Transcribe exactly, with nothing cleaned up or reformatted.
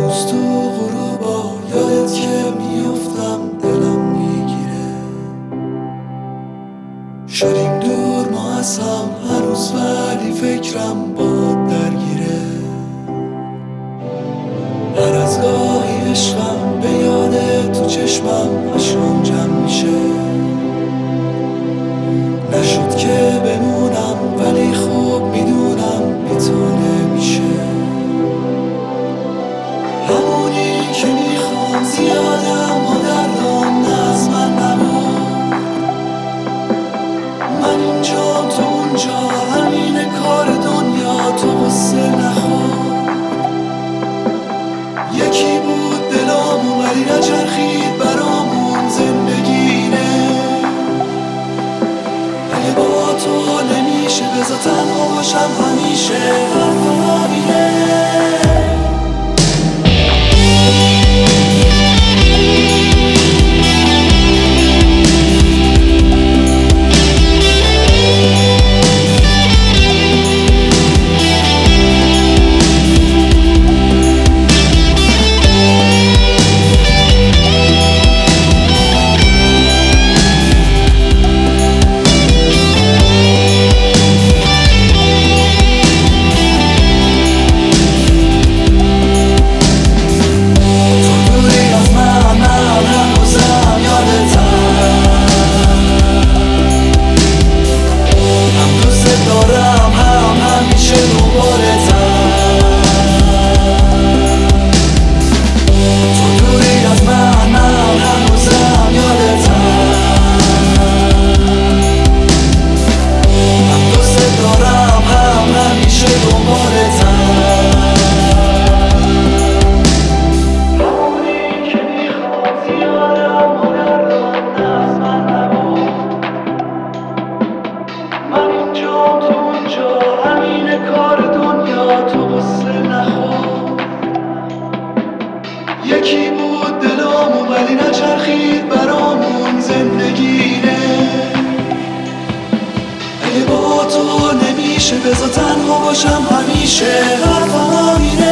هنوز تو غروبا یادت که میافتم دلم میگیره. شدیم دور ما از هم هنوز ولی فکرم باد درگیره. هر از گاهی عشقم به یاد تو چشمم اشکام جمع میشه. نشد که بمونم ولی خوب میدونم بی تو نمیشه. همونی که میخوام زیادم و دردام نه از من نبود. من اینجا تو اونجا همین کار دنیا تو قصه نخور. یکی بود دلامون ولی نچرخید برامون زندگینه. اگه با تو نمیشه بذار تنها باشم همیشه. حرفم همینه. یکی بود دلامون ولی نچرخید برامون زندگینه. اگه با تو نمیشه بذار تنها باشم همیشه. حرفم همینه.